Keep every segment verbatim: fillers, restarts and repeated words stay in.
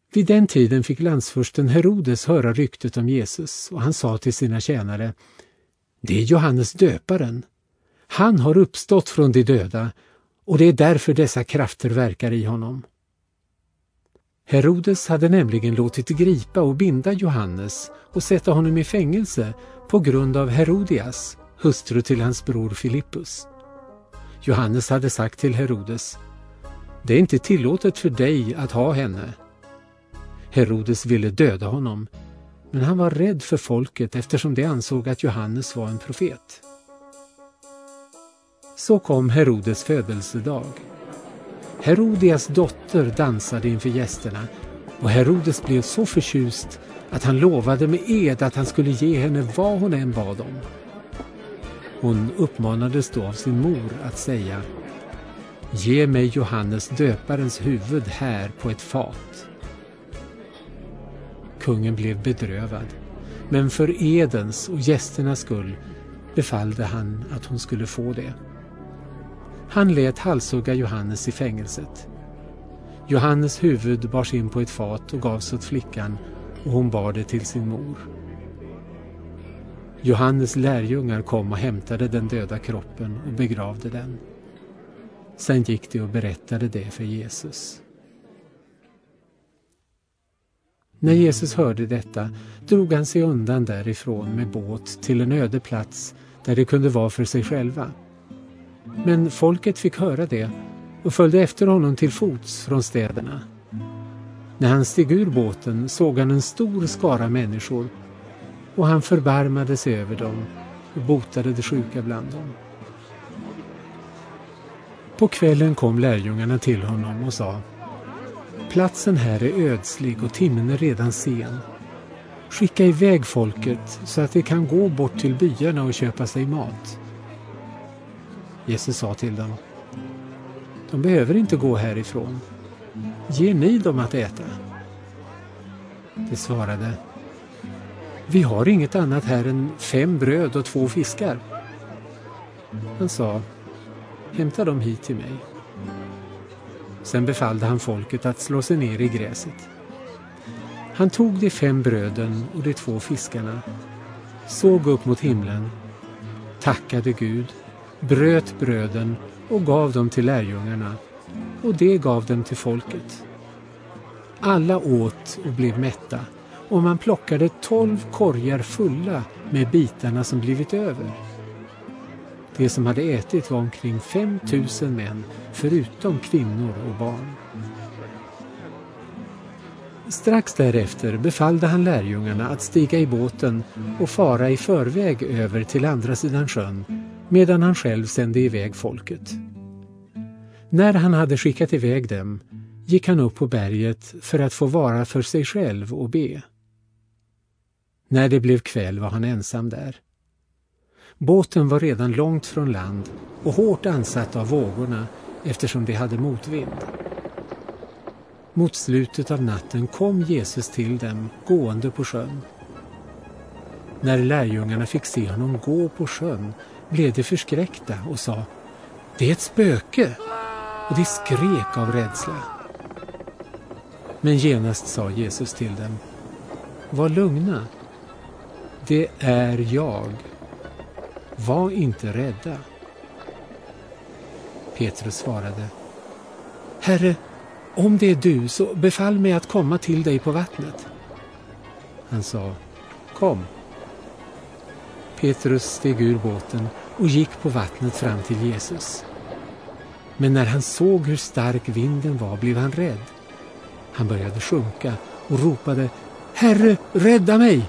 Vid den tiden fick landsfursten Herodes höra ryktet om Jesus och han sa till sina tjänare: Det är Johannes döparen. Han har uppstått från de döda och det är därför dessa krafter verkar i honom. Herodes hade nämligen låtit gripa och binda Johannes och sätta honom i fängelse på grund av Herodias, hustru till hans bror Filippus. Johannes hade sagt till Herodes: Det är inte tillåtet för dig att ha henne. Herodes ville döda honom, men han var rädd för folket eftersom de ansåg att Johannes var en profet. Så kom Herodes födelsedag. Herodias dotter dansade inför gästerna och Herodes blev så förtjust att han lovade med ed att han skulle ge henne vad hon än bad om. Hon uppmanades då av sin mor att säga: Ge mig Johannes döparens huvud här på ett fat. Kungen blev bedrövad, men för edens och gästernas skull befallde han att hon skulle få det. Han lät halshugga Johannes i fängelset. Johannes huvud bars in på ett fat och gavs åt flickan och hon bar det till sin mor. Johannes lärjungar kom och hämtade den döda kroppen och begravde den. Sen gick de och berättade det för Jesus. När Jesus hörde detta drog han sig undan därifrån med båt till en öde plats där det kunde vara för sig själva. Men folket fick höra det och följde efter honom till fots från städerna. När han steg ur båten såg han en stor skara människor och han förbarmade sig över dem och botade de sjuka bland dem. På kvällen kom lärjungarna till honom och sa: Platsen här är ödslig och timmen är redan sen. Skicka iväg folket så att de kan gå bort till byarna och köpa sig mat. Jesus sa till dem: De behöver inte gå härifrån. Ge ni dem att äta? De svarade: Vi har inget annat här än fem bröd och två fiskar. Han sa: Hämta dem hit till mig. Sen befallde han folket att slå sig ner i gräset. Han tog de fem bröden och de två fiskarna, såg upp mot himlen, tackade Gud, bröt bröden och gav dem till lärjungarna, och det gav dem till folket. Alla åt och blev mätta, och man plockade tolv korgar fulla med bitarna som blivit över. Det som hade ätit var omkring fem tusen män, förutom kvinnor och barn. Strax därefter befallde han lärjungarna att stiga i båten och fara i förväg över till andra sidan sjön, medan han själv sände iväg folket. När han hade skickat iväg dem gick han upp på berget för att få vara för sig själv och be. När det blev kväll var han ensam där. Båten var redan långt från land och hårt ansatt av vågorna eftersom de hade motvind. Mot slutet av natten kom Jesus till dem gående på sjön. När lärjungarna fick se honom gå på sjön blev de förskräckta och sa: Det är ett spöke! Och de skrek av rädsla. Men genast sa Jesus till dem: Var lugna, det är jag. Var inte rädda. Petrus svarade: Herre, om det är du, så befall mig att komma till dig på vattnet. Han sa: Kom. Petrus steg ur båten och gick på vattnet fram till Jesus. Men när han såg hur stark vinden var blev han rädd. Han började sjunka och ropade: Herre, rädda mig!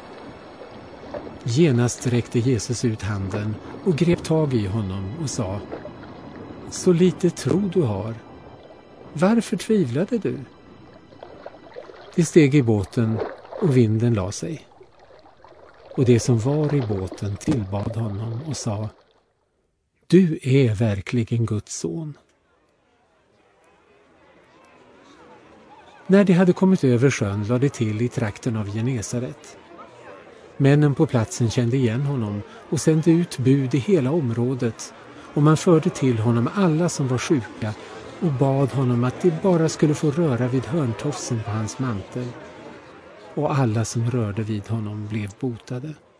Genast räckte Jesus ut handen och grep tag i honom och sa: Så lite tro du har. Varför tvivlade du? De steg i båten och vinden la sig. Och det som var i båten tillbad honom och sa: Du är verkligen Guds son. När de hade kommit över sjön lade de till i trakten av Genesaret. Männen på platsen kände igen honom och sände ut bud i hela området, och man förde till honom alla som var sjuka och bad honom att de bara skulle få röra vid hörntofsen på hans mantel. Och alla som rörde vid honom blev botade.